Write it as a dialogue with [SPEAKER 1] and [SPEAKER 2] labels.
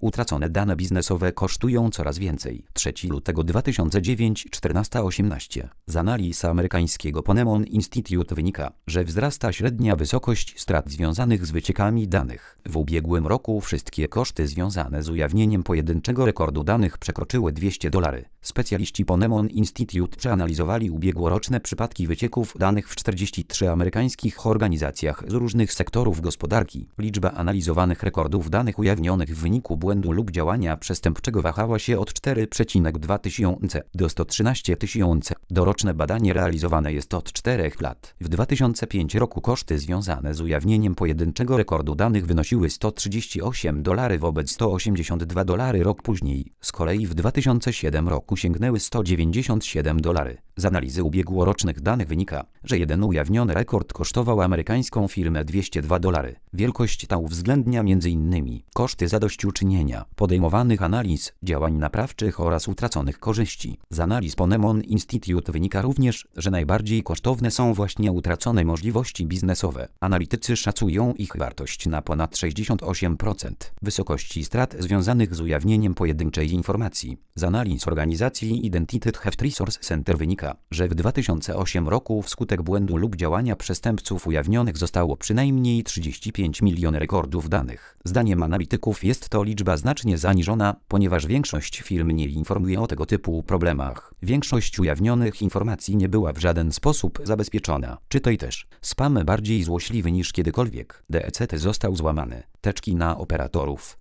[SPEAKER 1] Utracone dane biznesowe kosztują coraz więcej. 3 lutego 2009, 14:18. Z analiz amerykańskiego Ponemon Institute wynika, że wzrasta średnia wysokość strat związanych z wyciekami danych. W ubiegłym roku wszystkie koszty związane z ujawnieniem pojedynczego rekordu danych przekroczyły $200. Specjaliści Ponemon Institute przeanalizowali ubiegłoroczne przypadki wycieków danych w 43 amerykańskich organizacjach z różnych sektorów gospodarki. Liczba analizowanych rekordów danych ujawnionych w wyniku błędu lub działania przestępczego wahała się od 4,2 tysiące do 113 tysięcy. Doroczne badanie realizowane jest od 4 lat. W 2005 roku koszty związane z ujawnieniem pojedynczego rekordu danych wynosiły $138 wobec $182 rok później. Z kolei w 2007 roku sięgnęły $197. Z analizy ubiegłorocznych danych wynika, że jeden ujawniony rekord kosztował amerykańską firmę $202. Wielkość ta uwzględnia m.in. koszty zadośćuczynienia, podejmowanych analiz, działań naprawczych oraz utraconych korzyści. Z analiz Ponemon Institute wynika również, że najbardziej kosztowne są właśnie utracone możliwości biznesowe. Analitycy szacują ich wartość na ponad 68% wysokości strat związanych z ujawnieniem pojedynczej informacji. Z analiz organizacji Identity Theft Resource Center wynika, że w 2008 roku wskutek błędu lub działania przestępców ujawnionych zostało przynajmniej 35 milionów rekordów danych. Zdaniem analityków jest to liczba znacznie zaniżona, ponieważ większość firm nie informuje o tego typu problemach. Większość ujawnionych informacji nie była w żaden sposób zabezpieczona. Czytaj też. Spam bardziej złośliwy niż kiedykolwiek. DECT został złamany. Teczki na operatorów.